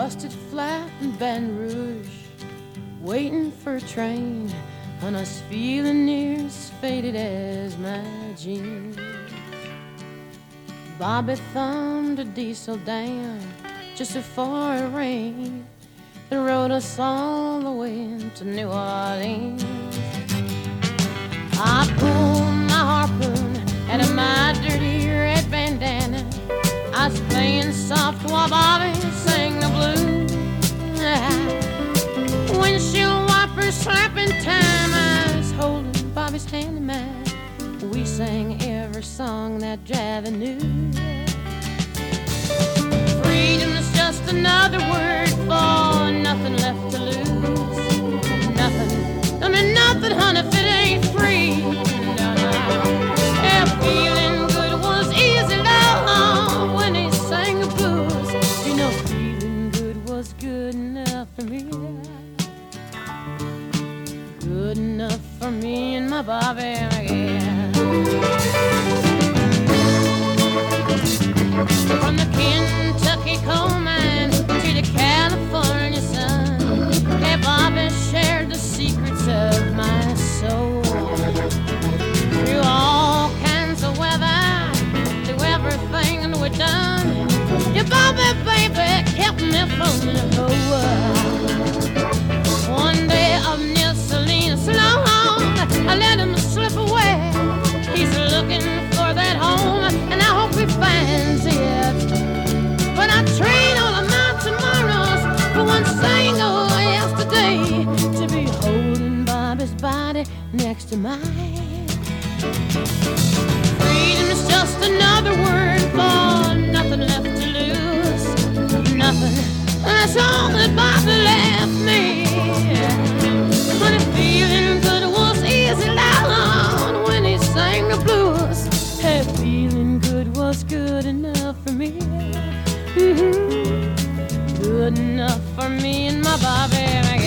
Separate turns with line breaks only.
busted flat in Baton Rouge, waiting for a train, and I was feeling near as faded as my jeans. Bobby thumbed a diesel down just before it rained and rode us all the way to New Orleans. I pulled my harpoon out of my dirty red bandana. I was playing soft while Bobby sang the blues. Windshield wipers slapping time, I was holding Bobby's hand in mine. We sang every song that Javi knew. Freedom is just another word for nothing left to lose. Nothing, I mean nothing, honey, if it ain't free. No, no. Yeah, feeling good was easy, love, when he sang the blues. You know, feeling good was good enough for me. Good enough for me and my Bobby, yeah. From the Kentucky coal mine to the California sun, hey, Bobby shared the secrets of my soul. Through all kinds of weather, through everything we've done, your Bobby, baby, kept me from the whole world. One day of near Salinas long, I let him slip away. He's looking for that home, and I hope he finds it. But I trade all of my tomorrows for one single yesterday, to be holding Bobby's body next to mine. Freedom is just another word for nothing left to lose. Nothing, that's all that Bobby left me. But if feeling good was easy, loud when he sang the blues, hey, feeling good was good enough for me. Mm-hmm. Good enough for me and my Bobby.